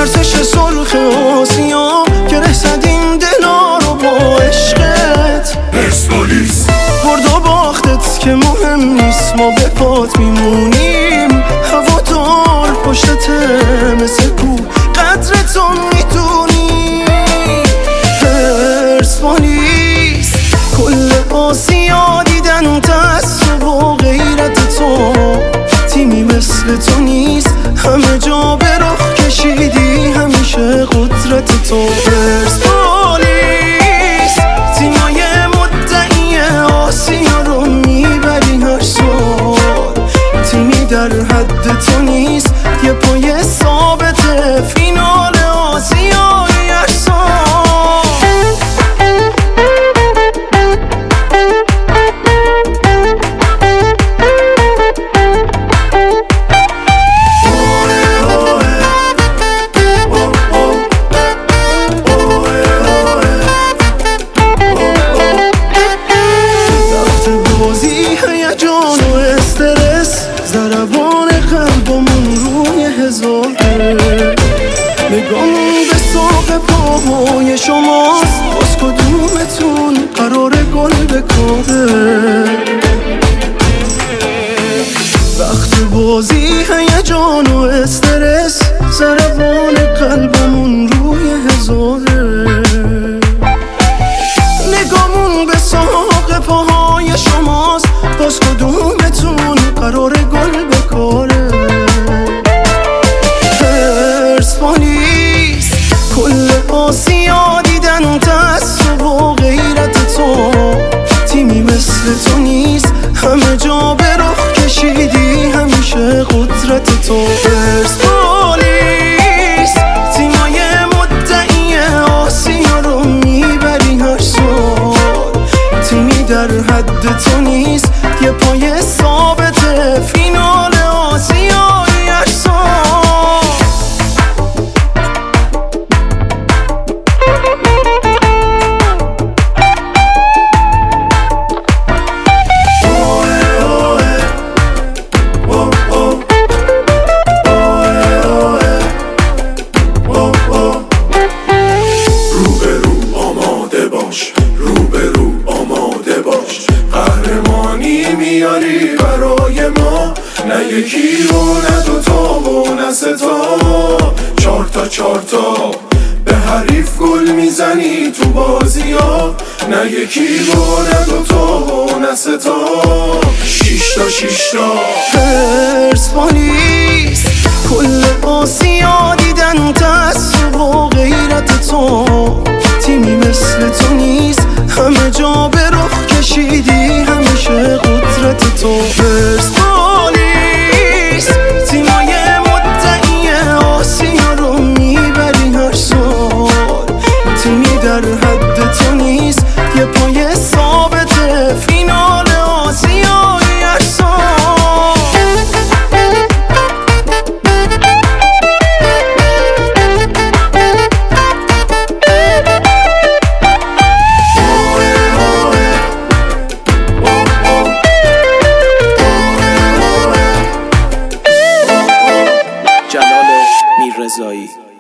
ارتش سرخ آسیا گره زدیم دلا رو با عشقت. پرسپولیس برد و باختت که مهم نیست، ما به پات میمونیم. هوادار پشتته مثل کو، قدرتو میدونی. پرسپولیس کل آسیا دیدن تعصب و غیرت تو، تیمی مثل تو نیست، همه جا به رخ کشیدی همیشه قدرت تو. پرسپولیس تیمای مدعی آسیا رو میبری هر سال، تیمی در حد تو نیست، یه پای ثابت فینال آسیا هر سال. ضربان قلبمون روی هزاره، نگامون به ساق پاهای شماست، باز کدومتون قراره گل بکاره. وقت بازی هیجان و استرس، ضربان قلبمون روی هزاره، نگامون به ساق پاهای شماست، باز کدومتون قراره گل بکاره. پرسپولیس کل آسیا دیدن تعصب و غیرت تو، تیمی مثل تو نیست، همه جا به رخ کشیدی همیشه قدرت تو. پرسپولیس تیمای مدعی آسیا رو میبری هر سال، تیمی در حد تو نیست، یه پای ثابت فینال آسیا هر سال. میاری برای ما، نه یکی رو نه دوتا و نه ستا، چارتا به حریف گل میزنی تو بازی ها، نه یکی رو نه دوتا و نه ستا، شیشتا. پرسپولیس کل آسیا دیدن تعصب و غیرت تو، تیمی مثل تو نیست، همه جا به رخ کشیدی همیشه قدرت تو. پرسپولیس تیمای مدعی آسیا رو میبری هر سال، تیمی در حد تو نیست، یه پای ثابت فینال آسیا هر سال. جلال میررضایی.